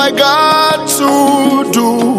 my God to do.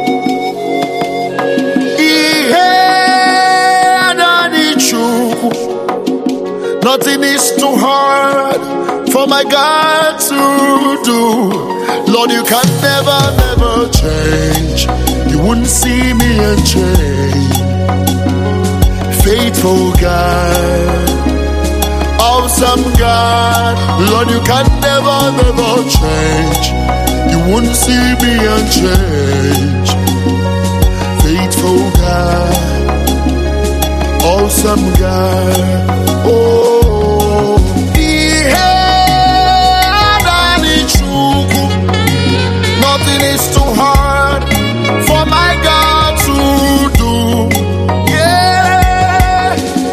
Nothing is too hard for my God to do. Lord, you can never, never change. You wouldn't see me and change. Faithful God, awesome God, Lord, you can never, never change. You wouldn't see me and change. Faithful God, awesome God. Oh, nothing is too hard for my God to do. Yeah,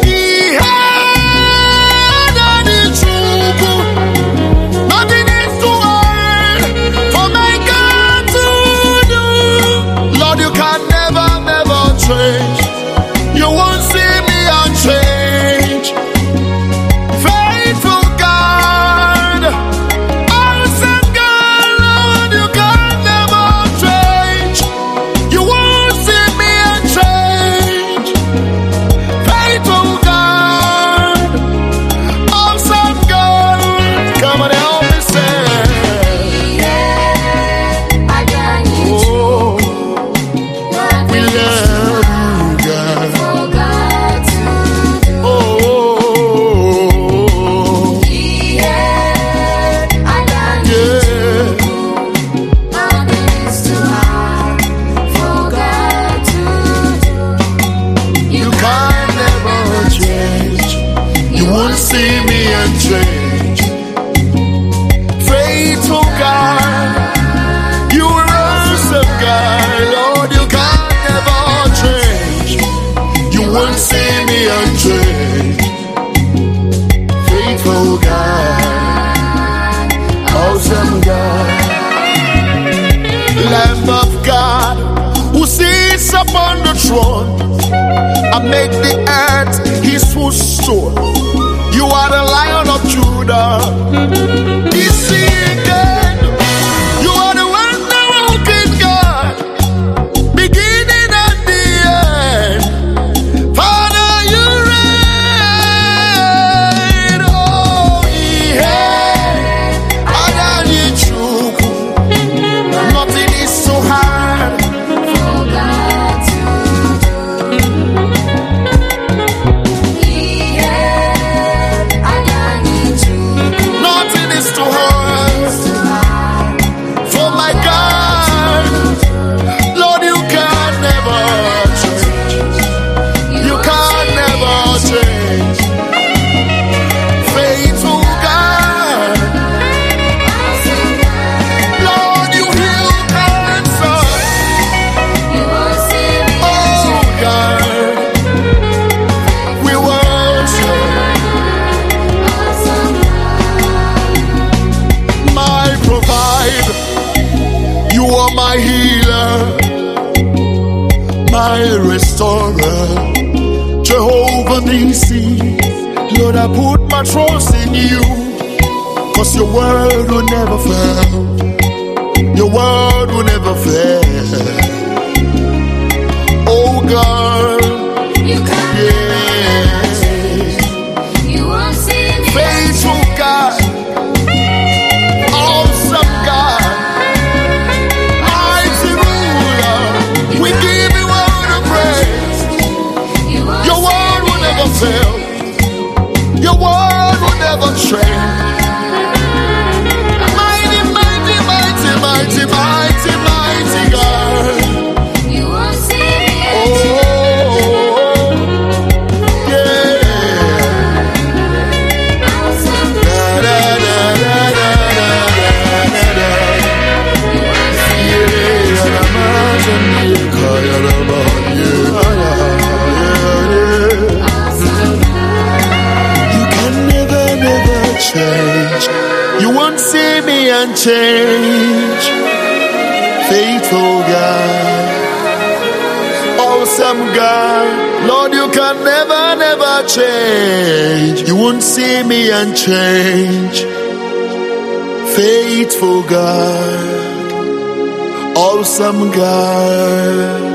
nothing is too hard for my God to do. Lord, you can never, never change. You won't see me unchanged. Faithful God, awesome God, Lord, you can never change. You won't see me unchanged. Faithful God, awesome God, come on, help me say. Yeah, I got you. Oh, we love you, God. See me and change. Faithful God, you are awesome God, Lord, you can never change. You won't see me and change. Faithful God, awesome God, Lamb of God, who sits upon the throne and make the earth his footstool. You are the Lion of Judah. He's seated. You are the wonder-working God, beginning and the end. Father, you reign. Oh, yeah. Adanichuku. Nothing is so hard For God to do. nothing is too hard for my God. Lord, you can never change. You can never change. Faithful God, Lord, you heal cancer. Oh God, we worship. My provider, you are my healer, my restorer, Jehovah Nissi. Lord, I put my trust in you, 'cause your word will never fail. Your word will never fail. Oh God, You can yeah. You won't see me. Faithful God, awesome God, mighty ruler, we give you all the praise. You won't Your word will never fail. Your word will never change. Mighty, mighty, mighty, mighty, mighty, mighty God. You won't see me. Oh, yeah. Awesome. Da, da, da, da, da, da, da, da. Yeah, da, ma, da, mi, ka, ya, da, ba, yeah, yeah. Awesome. You can never, never change. You won't see me and change. Faithful God, awesome God, Lord, you can never, never change. You won't see me and change. Faithful God. awesome God.